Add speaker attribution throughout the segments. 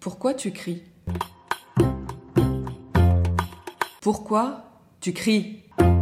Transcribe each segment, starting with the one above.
Speaker 1: Pourquoi tu cries ? Pourquoi tu cries ?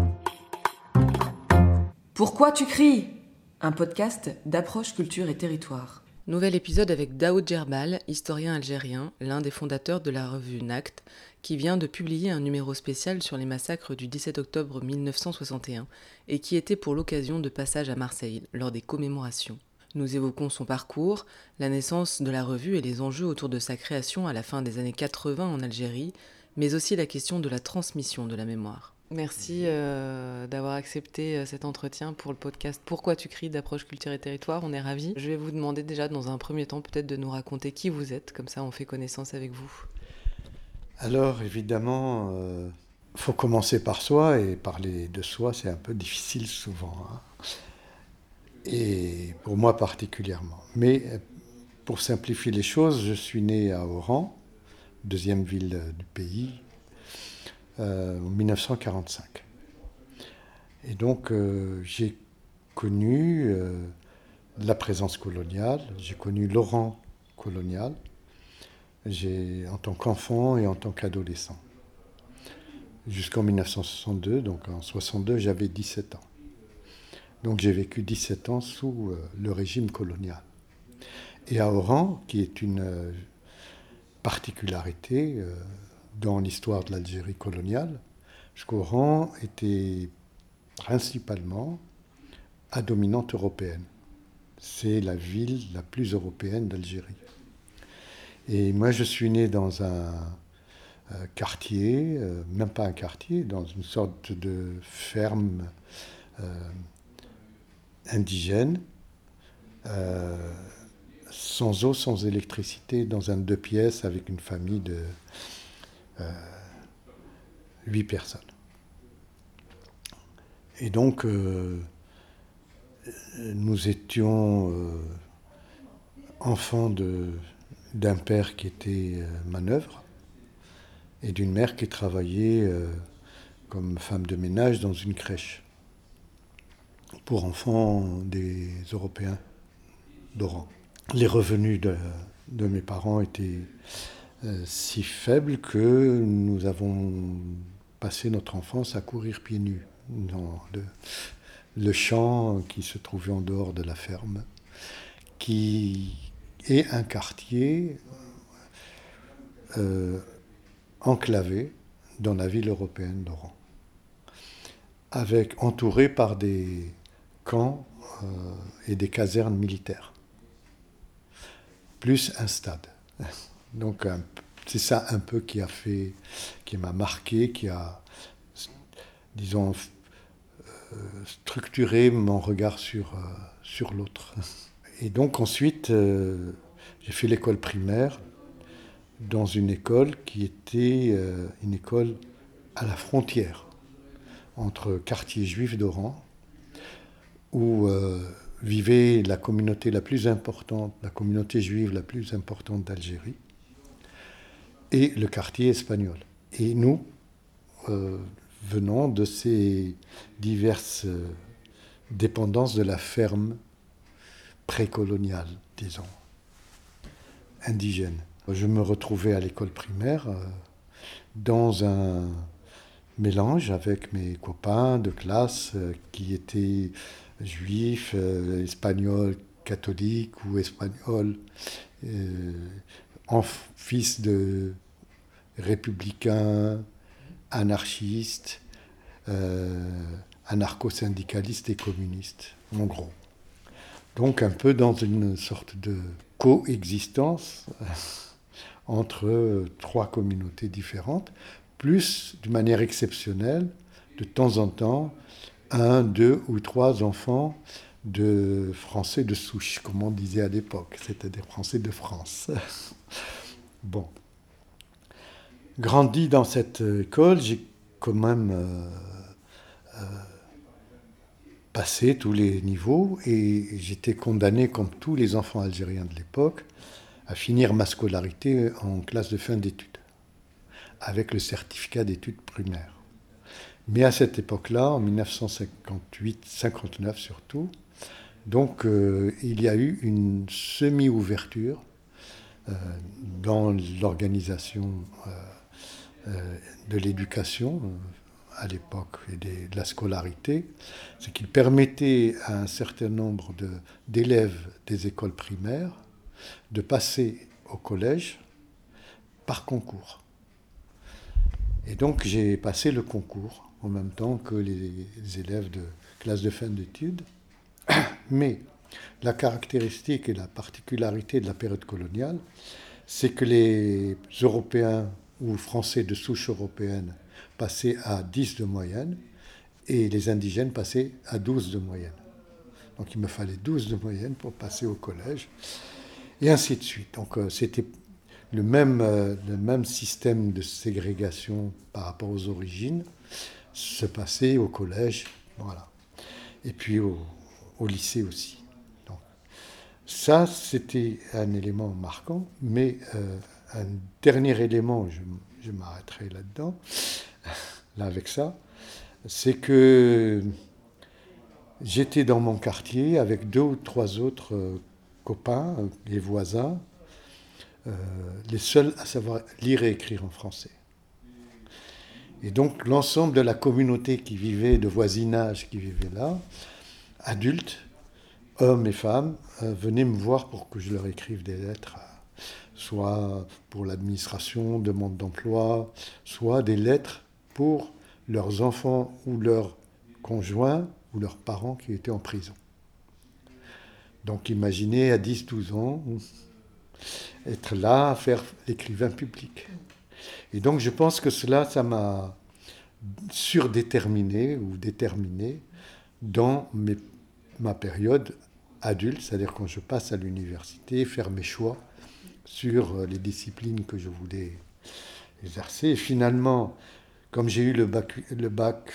Speaker 1: Pourquoi tu cries ? Un podcast d'Approche Culture et Territoire. Nouvel épisode avec Daoud Djerbal, historien algérien, l'un des fondateurs de la revue Nackt, qui vient de publier un numéro spécial sur les massacres du 17 octobre 1961 et qui était pour l'occasion de passage à Marseille lors des commémorations. Nous évoquons son parcours, la naissance de la revue et les enjeux autour de sa création à la fin des années 80 en Algérie, mais aussi la question de la transmission de la mémoire. Merci d'avoir accepté cet entretien pour le podcast Pourquoi tu cries d'Approche Culture et Territoire, on est ravis. Je vais vous demander déjà dans un premier temps peut-être de nous raconter qui vous êtes, comme ça on fait connaissance avec vous.
Speaker 2: Alors évidemment, faut commencer par soi, et parler de soi c'est un peu difficile souvent, hein. Et pour moi particulièrement. Mais pour simplifier les choses, je suis né à Oran, deuxième ville du pays, en 1945. Et donc j'ai connu la présence coloniale, j'ai connu l'Oran colonial, en tant qu'enfant et en tant qu'adolescent. Jusqu'en 1962, donc en 62 j'avais 17 ans. Donc j'ai vécu 17 ans sous le régime colonial. Et à Oran, qui est une particularité dans l'histoire de l'Algérie coloniale, parce qu'Oran était principalement à dominante européenne. C'est la ville la plus européenne d'Algérie. Et moi je suis né dans un quartier, même pas un quartier, dans une sorte de ferme indigène, sans eau, sans électricité, dans un 2 pièces avec une famille de 8 personnes. Et donc, nous étions enfants d'un père qui était manœuvre et d'une mère qui travaillait comme femme de ménage dans une crèche pour enfants des Européens d'Oran. Les revenus de mes parents étaient si faibles que nous avons passé notre enfance à courir pieds nus dans le champ qui se trouvait en dehors de la ferme, qui est un quartier enclavé dans la ville européenne d'Oran, entouré par des camps et des casernes militaires, plus un stade. Donc c'est ça un peu qui m'a marqué, qui a, disons, structuré mon regard sur l'autre. Et donc ensuite, j'ai fait l'école primaire dans une école qui était une école à la frontière entre quartier juif d'Oran, où vivait la communauté la plus importante, la communauté juive la plus importante d'Algérie, et le quartier espagnol. Et nous venons de ces diverses dépendances de la ferme précoloniale, disons, indigène. Je me retrouvais à l'école primaire dans un mélange avec mes copains de classe qui étaient juifs, espagnols, catholiques ou espagnols, fils de républicains, anarchistes, anarcho-syndicalistes et communistes, en gros. Donc un peu dans une sorte de coexistence entre 3 communautés différentes, plus, d'une manière exceptionnelle, de temps en temps, 1, 2 ou 3 enfants de Français de souche, comme on disait à l'époque, c'est-à-dire Français de France. Bon. Grandi dans cette école, j'ai quand même passé tous les niveaux et j'étais condamné, comme tous les enfants algériens de l'époque, à finir ma scolarité en classe de fin d'études, avec le certificat d'études primaires. Mais à cette époque-là, en 1958-59 surtout, donc il y a eu une semi-ouverture dans l'organisation de l'éducation à l'époque et de la scolarité, c'est qu'il permettait à un certain nombre d'élèves des écoles primaires de passer au collège par concours. Et donc j'ai passé le concours en même temps que les élèves de classe de fin d'études. Mais la caractéristique et la particularité de la période coloniale, c'est que les Européens ou Français de souche européenne passaient à 10 de moyenne et les indigènes passaient à 12 de moyenne. Donc il me fallait 12 de moyenne pour passer au collège et ainsi de suite. Donc c'était le même système de ségrégation par rapport aux origines se passait au collège, voilà. Et puis au lycée aussi. Donc, ça, c'était un élément marquant, mais un dernier élément, je m'arrêterai là-dedans, là avec ça, c'est que j'étais dans mon quartier avec 2 ou 3 autres copains, les voisins, les seuls à savoir lire et écrire en français. Et donc l'ensemble de la communauté qui vivait, de voisinage qui vivait là, adultes, hommes et femmes, venaient me voir pour que je leur écrive des lettres, soit pour l'administration, demande d'emploi, soit des lettres pour leurs enfants ou leurs conjoints ou leurs parents qui étaient en prison. Donc imaginez à 10-12 ans être là à faire l'écrivain public. Et donc je pense que ça m'a surdéterminé ou déterminé dans ma période adulte, c'est-à-dire quand je passe à l'université, faire mes choix sur les disciplines que je voulais exercer. Et finalement, comme j'ai eu le bac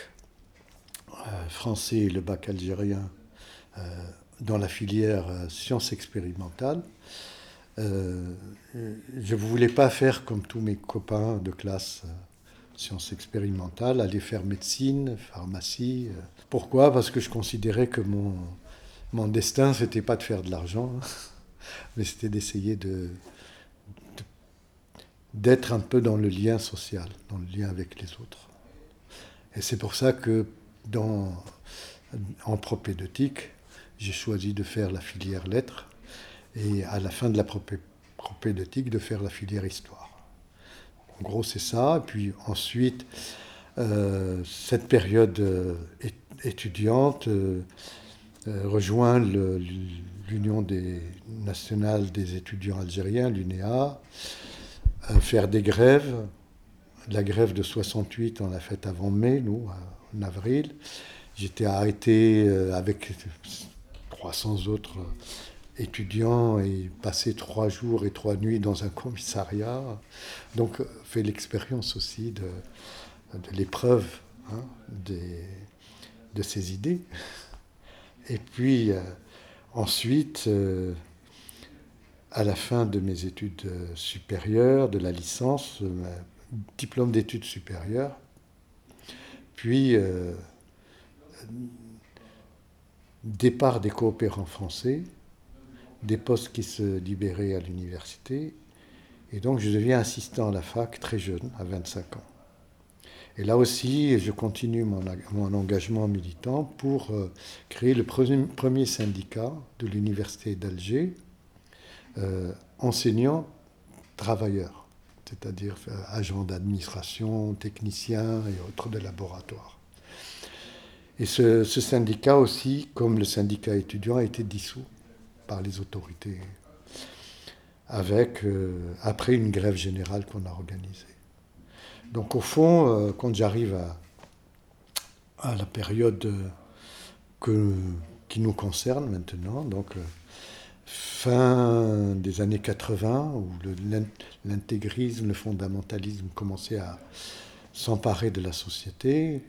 Speaker 2: français et le bac algérien dans la filière sciences expérimentales, je ne voulais pas faire comme tous mes copains de classe sciences expérimentales, aller faire médecine, pharmacie. Pourquoi ? Parce que je considérais que mon destin, ce n'était pas de faire de l'argent, mais c'était d'essayer d'être un peu dans le lien social, dans le lien avec les autres. Et c'est pour ça que en propédeutique, j'ai choisi de faire la filière lettres et à la fin de la propédeutique, de faire la filière histoire. En gros, c'est ça. Et puis ensuite, cette période étudiante rejoint l'Union nationale des étudiants algériens, l'UNEA, faire des grèves. La grève de 68, on l'a faite avant mai, nous, en avril. J'étais arrêté avec 300 autres étudiants et passé 3 jours et 3 nuits dans un commissariat. Donc, fait l'expérience aussi de l'épreuve de ces idées. Et puis, ensuite, à la fin de mes études supérieures, de la licence, diplôme d'études supérieures, puis départ des coopérants français, des postes qui se libéraient à l'université, et donc je deviens assistant à la fac très jeune, à 25 ans. Et là aussi, je continue mon engagement militant pour créer le premier syndicat de l'université d'Alger, enseignants travailleurs, c'est-à-dire agents d'administration, techniciens et autres de laboratoire. Et ce syndicat aussi, comme le syndicat étudiant, a été dissous par les autorités, après une grève générale qu'on a organisée. Donc au fond, quand j'arrive à la période qui nous concerne maintenant, donc fin des années 80, où l'intégrisme, le fondamentalisme commençaient à s'emparer de la société,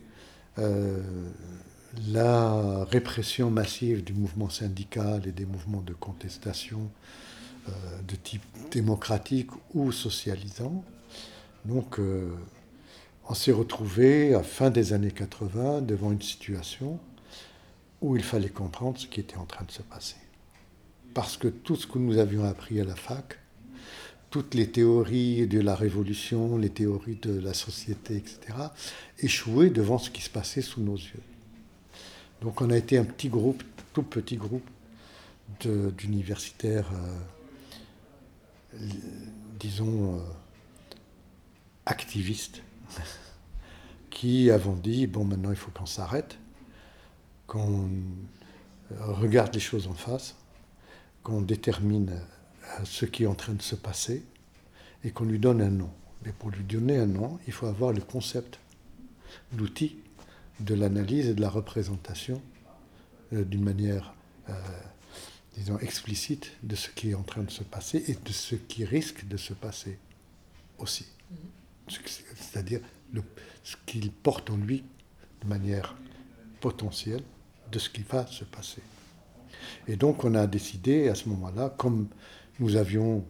Speaker 2: la répression massive du mouvement syndical et des mouvements de contestation de type démocratique ou socialisant. Donc, on s'est retrouvé à fin des années 80 devant une situation où il fallait comprendre ce qui était en train de se passer. Parce que tout ce que nous avions appris à la fac, toutes les théories de la révolution, les théories de la société, etc., échouaient devant ce qui se passait sous nos yeux. Donc on a été un petit groupe, tout petit groupe d'universitaires, disons, activistes, qui avons dit, bon, maintenant il faut qu'on s'arrête, qu'on regarde les choses en face, qu'on détermine ce qui est en train de se passer et qu'on lui donne un nom. Mais pour lui donner un nom, il faut avoir le concept, l'outil de l'analyse et de la représentation d'une manière, disons, explicite de ce qui est en train de se passer et de ce qui risque de se passer aussi. C'est-à-dire ce qu'il porte en lui de manière potentielle de ce qui va se passer. Et donc on a décidé à ce moment-là, comme nous avions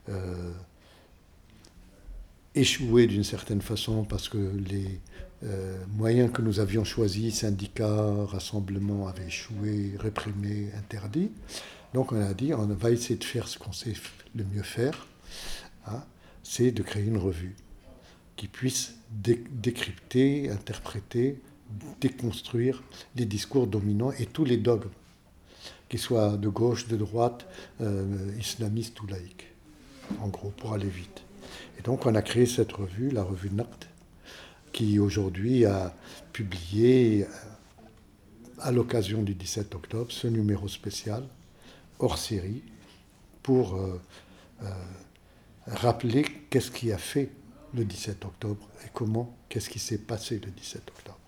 Speaker 2: échoué d'une certaine façon parce que les moyens que nous avions choisis, syndicats, rassemblements, avaient échoué, réprimés, interdits. Donc on a dit, on va essayer de faire ce qu'on sait le mieux faire, hein, c'est de créer une revue qui puisse décrypter, interpréter, déconstruire les discours dominants et tous les dogmes, qu'ils soient de gauche, de droite, islamistes ou laïques, en gros, pour aller vite. Et donc on a créé cette revue, la revue Naqd, qui aujourd'hui a publié, à l'occasion du 17 octobre, ce numéro spécial, hors série, pour rappeler qu'est-ce qui a fait le 17 octobre et qu'est-ce qui s'est passé le 17 octobre.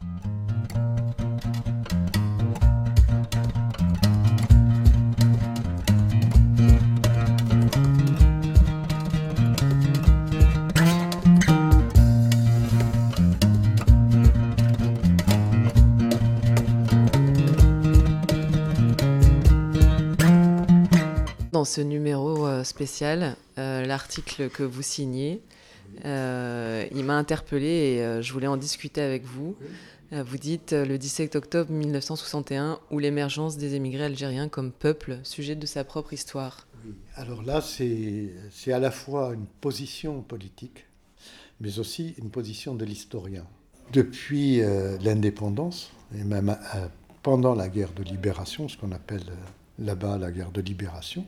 Speaker 1: Dans ce numéro spécial, l'article que vous signez, il m'a interpellée et je voulais en discuter avec vous. Vous dites le 17 octobre 1961, ou l'émergence des émigrés algériens comme peuple, sujet de sa propre histoire.
Speaker 2: Oui. Alors là, c'est à la fois une position politique, mais aussi une position de l'historien. Depuis l'indépendance, et même pendant la guerre de libération, ce qu'on appelle là-bas la guerre de libération,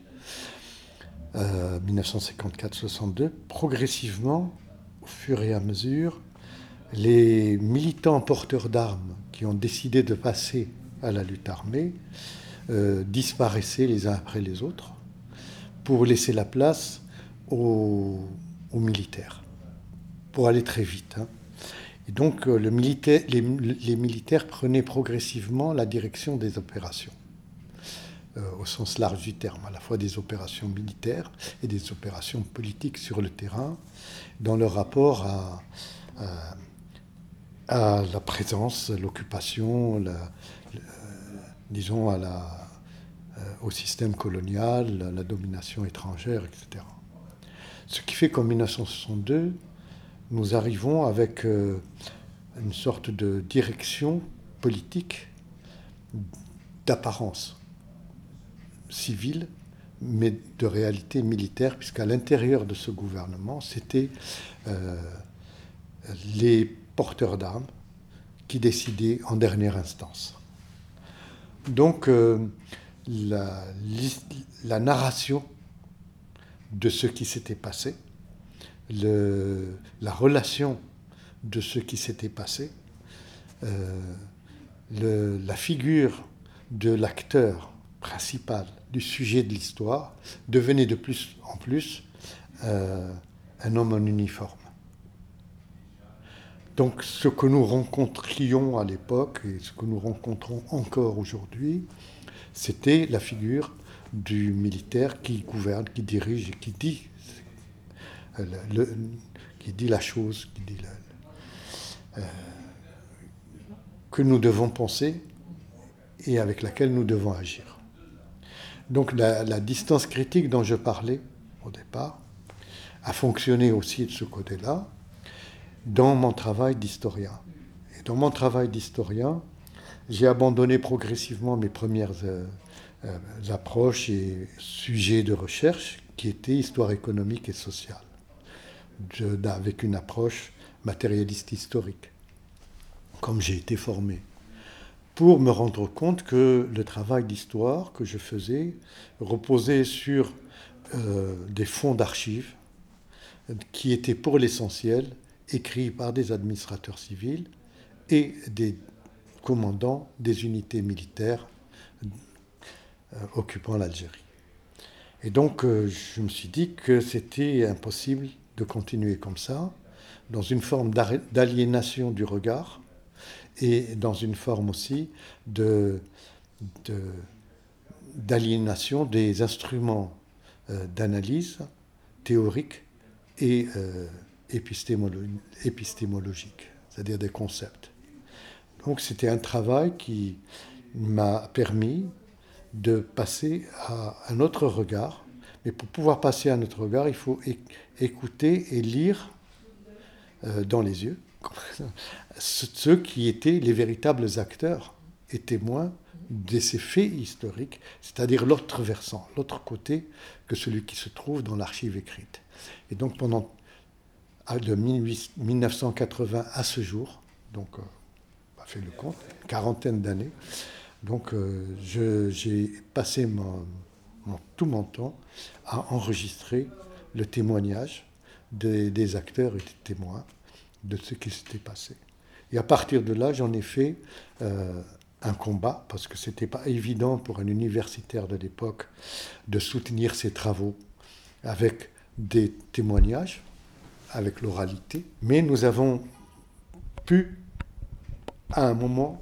Speaker 2: 1954-62, progressivement, au fur et à mesure, les militants porteurs d'armes qui ont décidé de passer à la lutte armée disparaissaient les uns après les autres pour laisser la place aux militaires, pour aller très vite. Hein. Et donc les militaires prenaient progressivement la direction des opérations. Au sens large du terme, à la fois des opérations militaires et des opérations politiques sur le terrain, dans leur rapport à la présence, l'occupation, disons au système colonial, la domination étrangère, etc. Ce qui fait qu'en 1962, nous arrivons avec une sorte de direction politique d'apparence civile, mais de réalité militaire, puisqu'à l'intérieur de ce gouvernement, c'était les porteurs d'armes qui décidaient en dernière instance. Donc, la narration de ce qui s'était passé, la relation de ce qui s'était passé, la figure de l'acteur principal du sujet de l'histoire devenait de plus en plus un homme en uniforme. Donc ce que nous rencontrions à l'époque et ce que nous rencontrons encore aujourd'hui, c'était la figure du militaire qui gouverne, qui dirige et qui dit la chose, qui dit que nous devons penser et avec laquelle nous devons agir. Donc la distance critique dont je parlais au départ a fonctionné aussi de ce côté-là dans mon travail d'historien. Et dans mon travail d'historien, j'ai abandonné progressivement mes premières approches et sujets de recherche qui était histoire économique et sociale, avec une approche matérialiste historique, comme j'ai été formé, pour me rendre compte que le travail d'histoire que je faisais reposait sur des fonds d'archives qui étaient pour l'essentiel écrits par des administrateurs civils et des commandants des unités militaires occupant l'Algérie. Et donc je me suis dit que c'était impossible de continuer comme ça, dans une forme d'aliénation du regard et dans une forme aussi d'aliénation des instruments d'analyse théorique et épistémologique, c'est-à-dire des concepts. Donc c'était un travail qui m'a permis de passer à un autre regard. Mais pour pouvoir passer à un autre regard, il faut écouter et lire dans les yeux ceux qui étaient les véritables acteurs et témoins de ces faits historiques, c'est-à-dire l'autre versant, l'autre côté que celui qui se trouve dans l'archive écrite. Et donc pendant de 1980 à ce jour, donc on a fait le compte, une quarantaine d'années, donc j'ai passé tout mon temps à enregistrer le témoignage des acteurs et des témoins de ce qui s'était passé. Et à partir de là, j'en ai fait un combat, parce que ce n'était pas évident pour un universitaire de l'époque de soutenir ses travaux avec des témoignages, avec l'oralité. Mais nous avons pu, à un moment,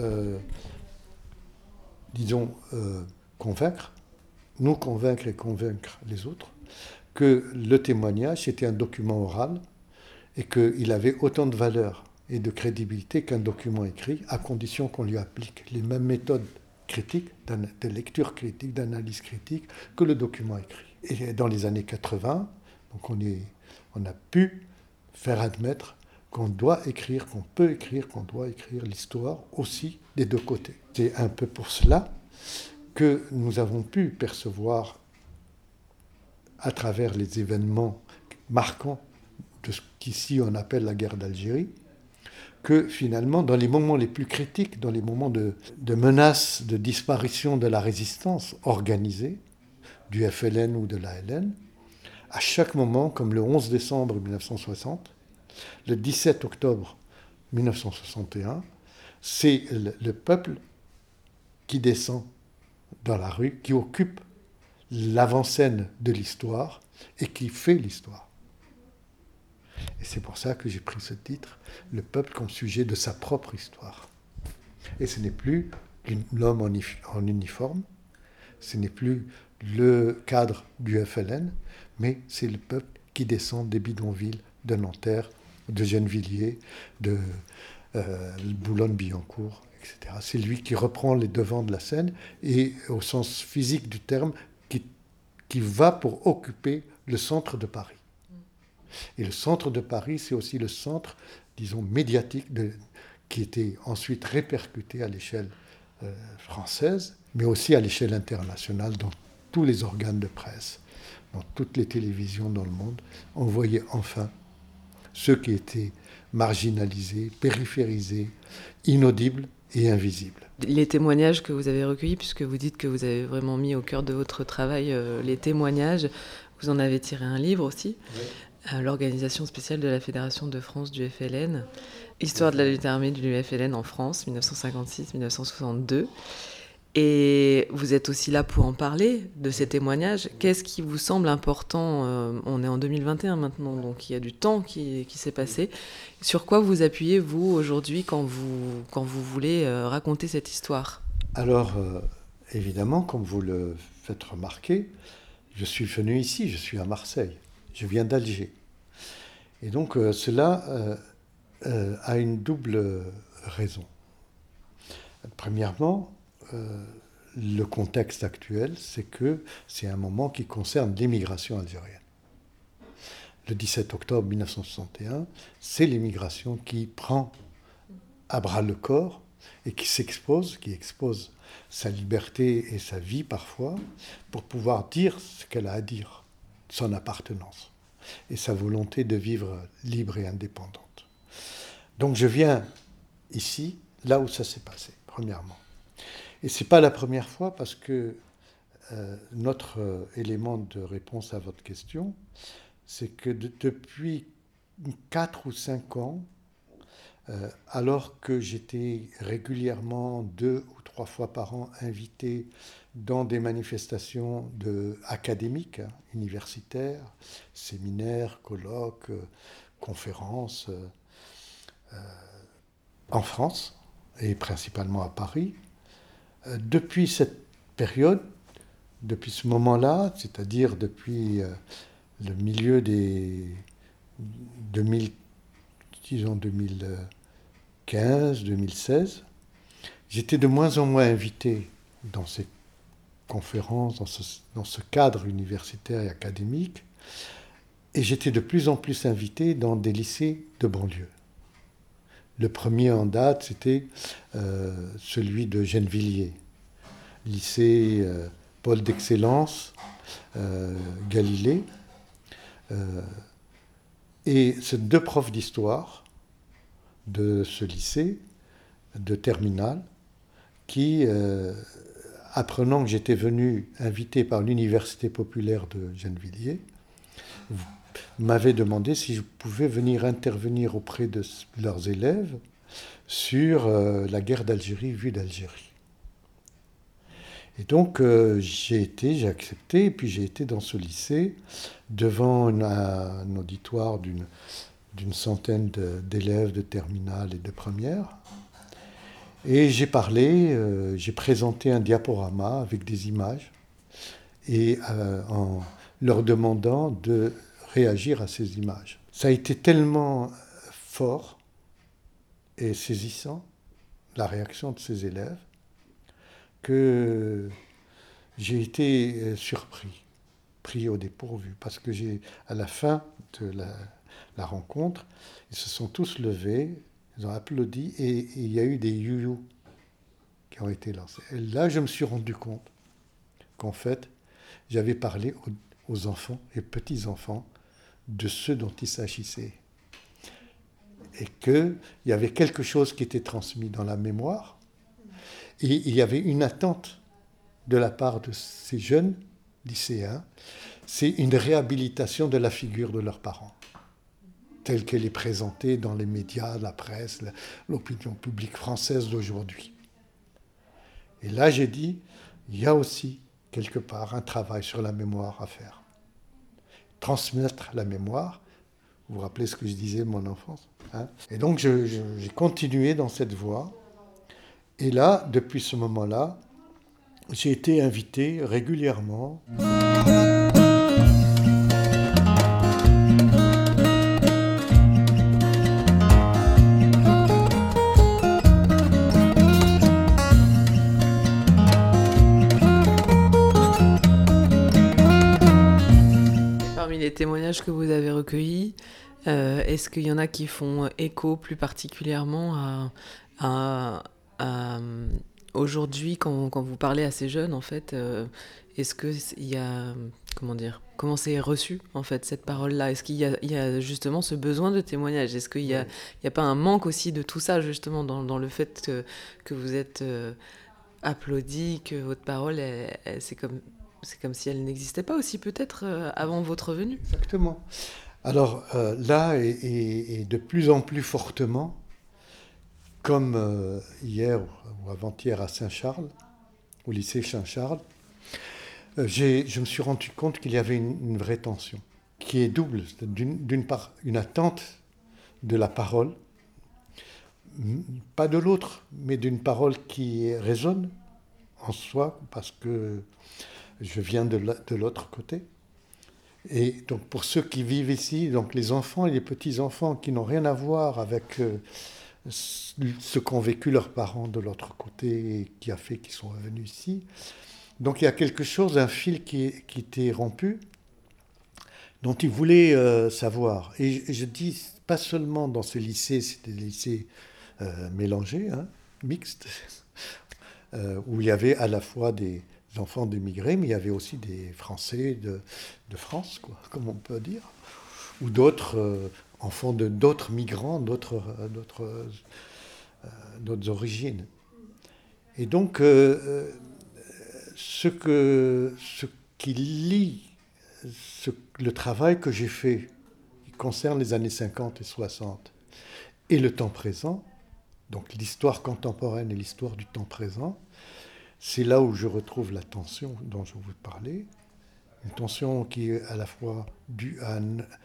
Speaker 2: nous convaincre et convaincre les autres, que le témoignage était un document oral et qu'il avait autant de valeur et de crédibilité qu'un document écrit, à condition qu'on lui applique les mêmes méthodes critiques, de lecture critique, d'analyse critique, que le document écrit. Et dans les années 80, donc on a pu faire admettre qu'on doit écrire, qu'on peut écrire, qu'on doit écrire l'histoire aussi des deux côtés. C'est un peu pour cela que nous avons pu percevoir, à travers les événements marquants de ce qu'ici on appelle la guerre d'Algérie, que finalement, dans les moments les plus critiques, dans les moments de menace, de disparition de la résistance organisée, du FLN ou de l'ALN, à chaque moment, comme le 11 décembre 1960, le 17 octobre 1961, c'est le peuple qui descend dans la rue, qui occupe l'avant-scène de l'histoire et qui fait l'histoire. Et c'est pour ça que j'ai pris ce titre, le peuple comme sujet de sa propre histoire. Et ce n'est plus l'homme en uniforme, ce n'est plus le cadre du FLN, mais c'est le peuple qui descend des bidonvilles de Nanterre, de Gennevilliers, de Boulogne-Billancourt, etc. C'est lui qui reprend les devants de la scène et, au sens physique du terme, qui va pour occuper le centre de Paris. Et le centre de Paris, c'est aussi le centre, disons, médiatique qui était ensuite répercuté à l'échelle française, mais aussi à l'échelle internationale, dans tous les organes de presse, dans toutes les télévisions dans le monde. On voyait enfin ceux qui étaient marginalisés, périphérisés, inaudibles et invisibles.
Speaker 1: Les témoignages que vous avez recueillis, puisque vous dites que vous avez vraiment mis au cœur de votre travail les témoignages, vous en avez tiré un livre aussi, oui. L'organisation spéciale de la Fédération de France du FLN, Histoire de la lutte armée du FLN en France, 1956-1962. Et vous êtes aussi là pour en parler de ces témoignages. Qu'est-ce qui vous semble important ? On est en 2021 maintenant, donc il y a du temps qui s'est passé. Sur quoi vous appuyez, vous, aujourd'hui, quand vous voulez raconter cette histoire ?
Speaker 2: Alors, évidemment, comme vous le faites remarquer, je suis venu ici, je suis à Marseille. Je viens d'Alger. Et donc, cela a une double raison. Premièrement, le contexte actuel, c'est que c'est un moment qui concerne l'émigration algérienne. Le 17 octobre 1961, c'est l'émigration qui prend à bras le corps et qui expose sa liberté et sa vie parfois, pour pouvoir dire ce qu'elle a à dire. son appartenance et sa volonté de vivre libre et indépendante. Donc je viens ici, là où ça s'est passé, premièrement. Et ce n'est pas la première fois parce que notre élément de réponse à votre question, c'est que depuis 4 ou 5 ans, alors que j'étais régulièrement 2 ou 3 fois par an invité dans des manifestations académiques, universitaires, séminaires, colloques, conférences, en France et principalement à Paris. Depuis cette période, depuis ce moment-là, c'est-à-dire depuis le milieu des 2015, 2016, j'étais de moins en moins invité dans ces conférences, dans ce cadre universitaire et académique, et j'étais de plus en plus invité dans des lycées de banlieue. Le premier en date, c'était celui de Gennevilliers, lycée Pôle d'excellence, Galilée. Et ces 2 profs d'histoire de ce lycée, de terminale, qui, apprenant que j'étais venu invité par l'Université populaire de Gennevilliers, m'avaient demandé si je pouvais venir intervenir auprès de leurs élèves sur la guerre d'Algérie vue d'Algérie. Et donc j'ai accepté, et puis j'ai été dans ce lycée, devant un auditoire d'une centaine d'élèves de terminale et de première. Et j'ai parlé, j'ai présenté un diaporama avec des images, et en leur demandant de réagir à ces images. Ça a été tellement fort et saisissant, la réaction de ces élèves, que j'ai été surpris, pris au dépourvu, parce que à la fin de la rencontre, ils se sont tous levés, ils ont applaudi, et il y a eu des you-you qui ont été lancés. Et là, je me suis rendu compte qu'en fait, j'avais parlé aux enfants et petits-enfants de ce dont il s'agissait. Et qu'il y avait quelque chose qui était transmis dans la mémoire, et il y avait une attente de la part de ces jeunes lycéens, c'est une réhabilitation de la figure de leurs parents, telle qu'elle est présentée dans les médias, la presse, l'opinion publique française d'aujourd'hui. Et là, j'ai dit, il y a aussi, quelque part, un travail sur la mémoire à faire. Transmettre la mémoire, vous vous rappelez ce que je disais de mon enfance, hein ? Et donc, j'ai continué dans cette voie. Et là, depuis ce moment-là, j'ai été invité régulièrement.
Speaker 1: Parmi les témoignages que vous avez recueillis, est-ce qu'il y en a qui font écho plus particulièrement à aujourd'hui, quand vous parlez à ces jeunes, en fait, est-ce qu'il y a, comment c'est reçu, en fait, cette parole-là ? Est-ce qu'il y a justement ce besoin de témoignage ? Est-ce qu'il y a pas un manque aussi de tout ça, justement, dans le fait que vous êtes applaudi, que votre parole, c'est comme si elle n'existait pas aussi, peut-être, avant votre venue ?
Speaker 2: Exactement. Alors là, et de plus en plus fortement, comme hier ou avant-hier à Saint-Charles, au lycée Saint-Charles, je me suis rendu compte qu'il y avait une vraie tension, qui est double. D'une part, une attente de la parole, pas de l'autre, mais d'une parole qui résonne en soi, parce que je viens de l'autre côté. Et donc pour ceux qui vivent ici, donc les enfants et les petits-enfants qui n'ont rien à voir avec ce qu'ont vécu leurs parents de l'autre côté et qui a fait qu'ils sont revenus ici. Donc il y a quelque chose, un fil qui était rompu, dont ils voulaient savoir. Et je dis pas seulement dans ces lycées, c'était des lycées mélangés, hein, mixtes, où il y avait à la fois des enfants d'émigrés, mais il y avait aussi des Français de France, quoi, comme on peut dire, ou d'autres enfants d'autres migrants, d'autres origines. Et donc, ce qui lie le travail que j'ai fait, qui concerne les années 50 et 60, et le temps présent, donc l'histoire contemporaine et l'histoire du temps présent, c'est là où je retrouve la tension dont je vous parlais, une tension qui est à la fois due à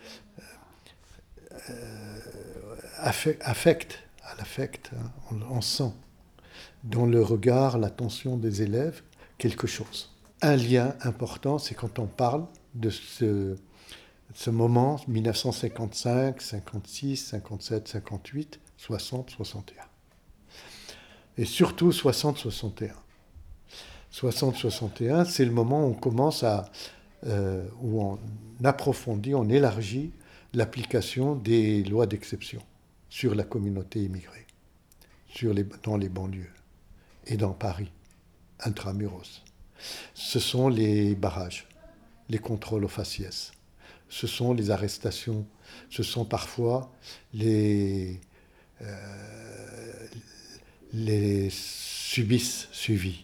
Speaker 2: à l'affect, hein, on sent dans le regard, l'attention des élèves, quelque chose. Un lien important, c'est quand on parle de ce moment 1955, 56, 57, 58, 60, 61. Et surtout 60-61. 60-61, c'est le moment où on commence où on approfondit, on élargit l'application des lois d'exception sur la communauté immigrée, dans les banlieues et dans Paris, intramuros. Ce sont les barrages, les contrôles aux faciès, ce sont les arrestations, ce sont parfois les suivis,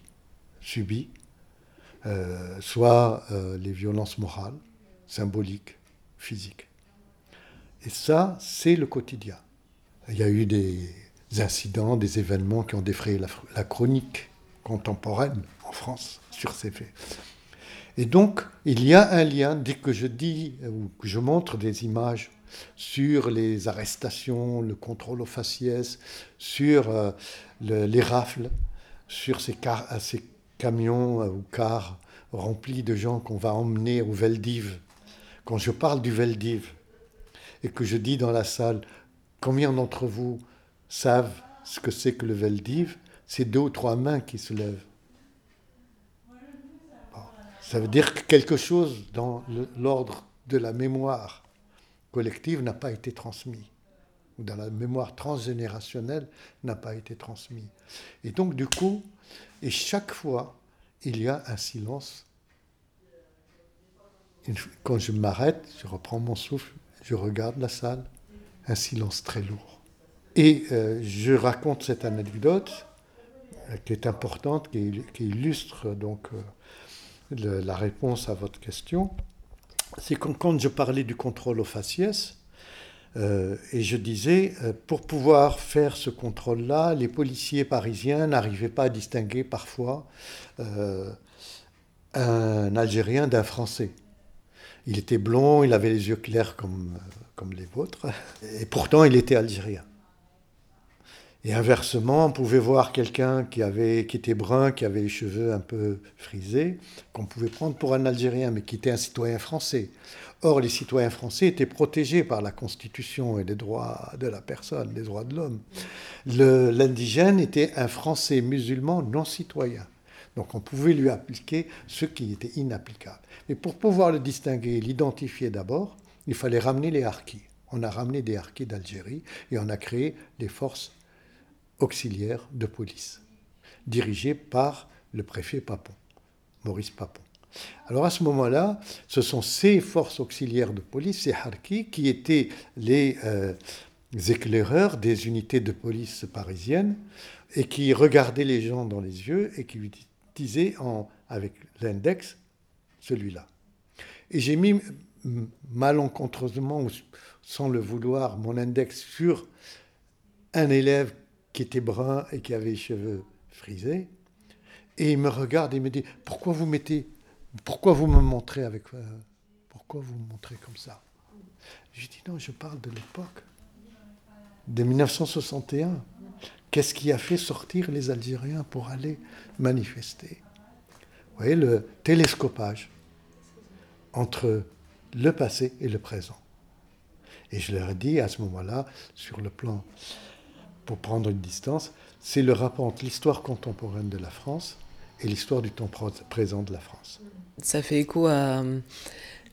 Speaker 2: soit les violences morales, symboliques, physiques. Et ça, c'est le quotidien. Il y a eu des incidents, des événements qui ont défrayé la chronique contemporaine en France sur ces faits. Et donc, il y a un lien, dès que je dis ou que je montre des images sur les arrestations, le contrôle aux faciès, sur les rafles, sur ces camions ou cars remplis de gens qu'on va emmener au Veldiv. Quand je parle du Veldiv et que je dis dans la salle, combien d'entre vous savent ce que c'est que le Veldiv, c'est 2 ou 3 mains qui se lèvent. Bon. Ça veut dire que quelque chose dans l'ordre de la mémoire collective n'a pas été transmis, ou dans la mémoire transgénérationnelle n'a pas été transmis. Et donc du coup, et chaque fois, il y a un silence. Quand je m'arrête, je reprends mon souffle, je regarde la salle, un silence très lourd. Et je raconte cette anecdote qui est importante, qui illustre donc la réponse à votre question. C'est quand je parlais du contrôle aux faciès, et je disais, pour pouvoir faire ce contrôle-là, les policiers parisiens n'arrivaient pas à distinguer parfois un Algérien d'un Français. Il était blond, il avait les yeux clairs comme les vôtres, et pourtant il était algérien. Et inversement, on pouvait voir quelqu'un qui était brun, qui avait les cheveux un peu frisés, qu'on pouvait prendre pour un Algérien, mais qui était un citoyen français. Or, les citoyens français étaient protégés par la Constitution et les droits de la personne, les droits de l'homme. L'indigène était un Français musulman non citoyen. Donc on pouvait lui appliquer ce qui était inapplicable. Mais pour pouvoir le distinguer, l'identifier d'abord, il fallait ramener les harkis. On a ramené des harkis d'Algérie et on a créé des forces auxiliaires de police, dirigées par le préfet Papon, Maurice Papon. Alors à ce moment-là, ce sont ces forces auxiliaires de police, ces harkis, qui étaient les éclaireurs des unités de police parisiennes et qui regardaient les gens dans les yeux et qui lui disaient avec l'index, celui-là. Et j'ai mis malencontreusement, ou sans le vouloir, mon index sur un élève qui était brun et qui avait les cheveux frisés. Et il me regarde et me dit, pourquoi vous me montrez pourquoi vous me montrez comme ça? Je lui dis, non, je parle de l'époque, de 1961. Qu'est-ce qui a fait sortir les Algériens pour aller manifester? Vous voyez, le télescopage entre le passé et le présent. Et je leur ai dit à ce moment-là, sur le plan, pour prendre une distance, c'est le rapport entre l'histoire contemporaine de la France et l'histoire du temps présent de la France.
Speaker 1: Ça fait écho à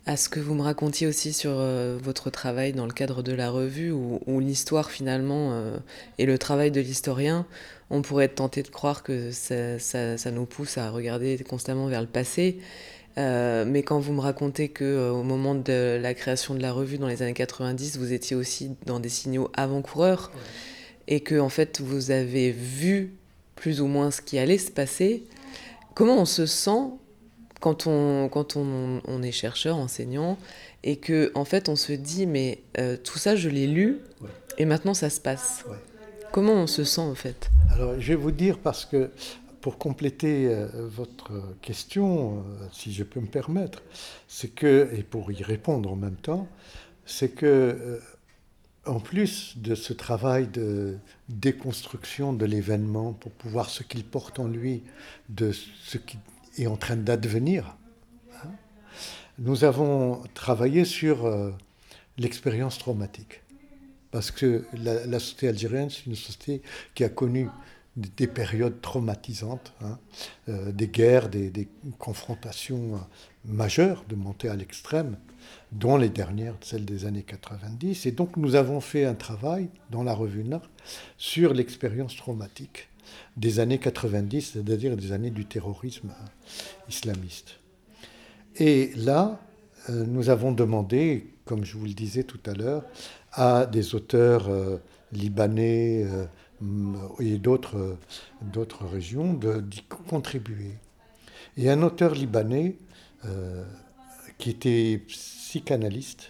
Speaker 1: à ce que vous me racontiez aussi sur votre travail dans le cadre de la revue, où l'histoire finalement et le travail de l'historien, on pourrait être tenté de croire que ça nous pousse à regarder constamment vers le passé. Mais quand vous me racontez qu'au moment de la création de la revue dans les années 90, vous étiez aussi dans des signaux avant-coureurs, et que en fait vous avez vu plus ou moins ce qui allait se passer, comment on se sent quand on est chercheur, enseignant, et que en fait on se dit mais tout ça je l'ai lu, et maintenant ça se passe. Comment on se sent en fait?
Speaker 2: Alors je vais vous dire, parce que pour compléter votre question, si je peux me permettre, c'est que, et pour y répondre en même temps, c'est que en plus de ce travail de déconstruction de l'événement pour voir ce qu'il porte en lui, de ce qui est en train d'advenir, hein, nous avons travaillé sur l'expérience traumatique. Parce que la société algérienne, c'est une société qui a connu des périodes traumatisantes, hein, des guerres, des confrontations majeures, de montée à l'extrême, dont les dernières, celles des années 90. Et donc nous avons fait un travail dans la revue Naqd sur l'expérience traumatique des années 90, c'est-à-dire des années du terrorisme islamiste. Et là, nous avons demandé, comme je vous le disais tout à l'heure, à des auteurs libanais et d'autres régions d'y contribuer. Et un auteur libanais qui était psychanalyste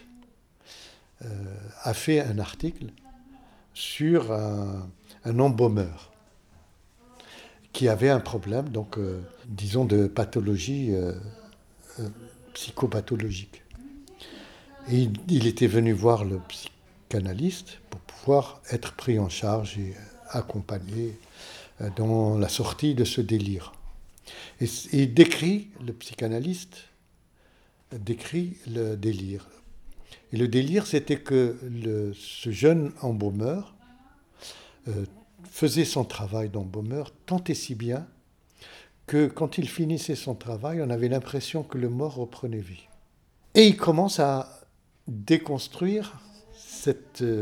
Speaker 2: a fait un article sur un embaumeur qui avait un problème, donc disons de pathologie psychopathologique. Et il était venu voir le psychanalyste pour pouvoir être pris en charge et accompagné dans la sortie de ce délire. Et le psychanalyste décrit le délire. Et le délire, c'était que ce jeune embaumeur faisait son travail d'embaumeur tant et si bien que quand il finissait son travail, on avait l'impression que le mort reprenait vie. Et il commence à déconstruire ce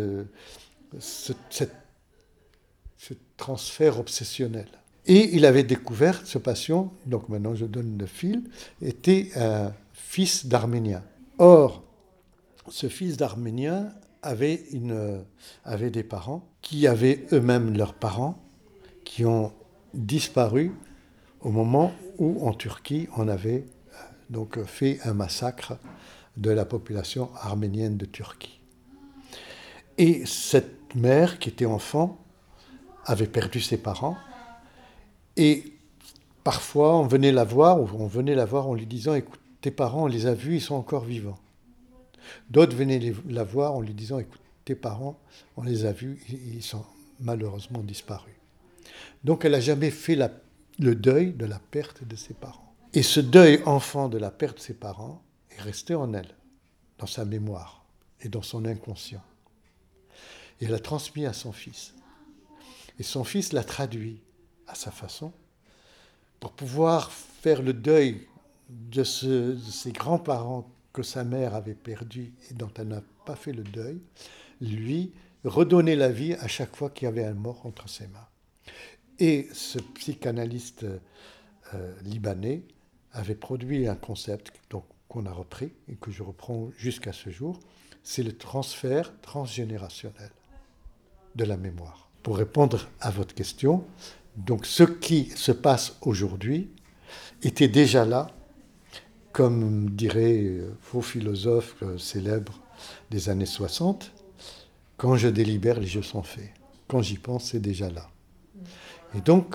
Speaker 2: transfert obsessionnel. Et il avait découvert, ce patient, donc maintenant je donne le fil, était un fils d'Arménien. Or, ce fils d'Arménien avait des parents qui avaient eux-mêmes leurs parents, qui ont disparu au moment où en Turquie on avait donc fait un massacre de la population arménienne de Turquie. Et cette mère qui était enfant avait perdu ses parents, et parfois on venait la voir en lui disant « Écoute, tes parents, on les a vus, ils sont encore vivants ». D'autres venaient la voir en lui disant « Écoute, tes parents, on les a vus, ils sont malheureusement disparus ». Donc elle n'a jamais fait le deuil de la perte de ses parents. Et ce deuil enfant de la perte de ses parents est resté en elle, dans sa mémoire et dans son inconscient. Et elle a transmis à son fils. Et son fils l'a traduit à sa façon pour pouvoir faire le deuil de ses grands-parents que sa mère avait perdus et dont elle n'a pas fait le deuil, lui redonner la vie à chaque fois qu'il y avait un mort entre ses mains. Et ce psychanalyste libanais avait produit un concept qu'on a repris et que je reprends jusqu'à ce jour, c'est le transfert transgénérationnel de la mémoire. Pour répondre à votre question, donc ce qui se passe aujourd'hui était déjà là, comme dirait faux philosophe célèbre des années 60, quand je délibère, les jeux sont faits. Quand j'y pense, c'est déjà là. Et donc,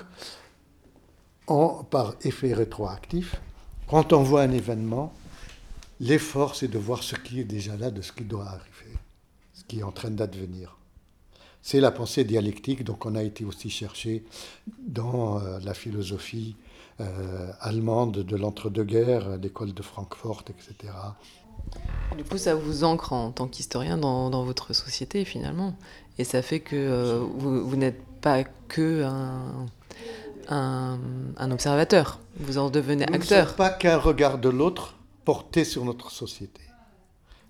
Speaker 2: par effet rétroactif, quand on voit un événement, l'effort, c'est de voir ce qui est déjà là, de ce qui doit arriver, ce qui est en train d'advenir. C'est la pensée dialectique, donc on a été aussi chercher dans la philosophie allemande de l'entre-deux-guerres, l'école de Francfort, etc.
Speaker 1: Du coup, ça vous ancre en tant qu'historien dans votre société, finalement. Et ça fait que vous n'êtes pas que un observateur. Vous en devenez acteur.
Speaker 2: Nous ne sommes pas qu'un regard de l'autre porté sur notre société.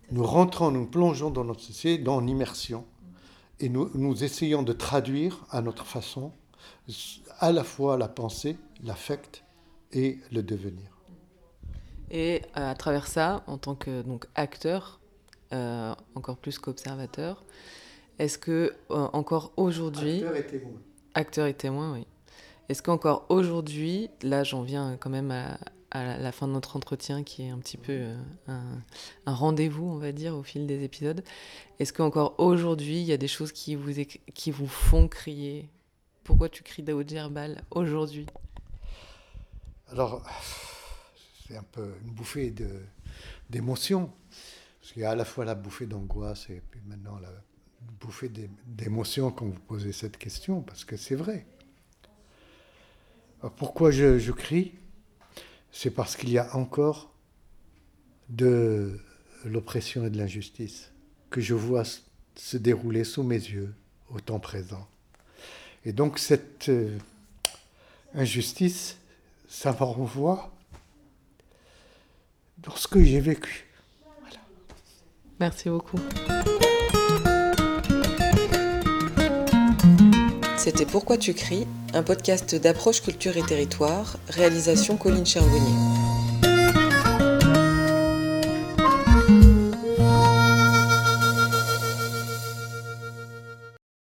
Speaker 2: Nous rentrons, nous plongeons dans notre société, dans l'immersion, et nous essayons de traduire à notre façon à la fois la pensée, l'affect et le devenir.
Speaker 1: Et à travers ça, en tant que donc, acteur, encore plus qu'observateur, est-ce que encore aujourd'hui...
Speaker 2: Acteur
Speaker 1: et témoin, oui. Est-ce qu'encore aujourd'hui, là j'en viens quand même à la fin de notre entretien qui est un petit peu un rendez-vous, on va dire, au fil des épisodes, est-ce qu'encore aujourd'hui, il y a des choses qui vous font crier ? Pourquoi tu cries Daoud Djerbal aujourd'hui ?
Speaker 2: Alors, c'est un peu une bouffée d'émotion, parce qu'il y a à la fois la bouffée d'angoisse et puis maintenant la bouffée d'émotion quand vous posez cette question, parce que c'est vrai. Alors, pourquoi je crie ? C'est parce qu'il y a encore de l'oppression et de l'injustice que je vois se dérouler sous mes yeux au temps présent. Et donc cette injustice, ça me renvoie dans ce que j'ai vécu. Voilà.
Speaker 1: Merci beaucoup. C'était Pourquoi tu cries, un podcast d'approche culture et territoire, réalisation Colline Chervonnier.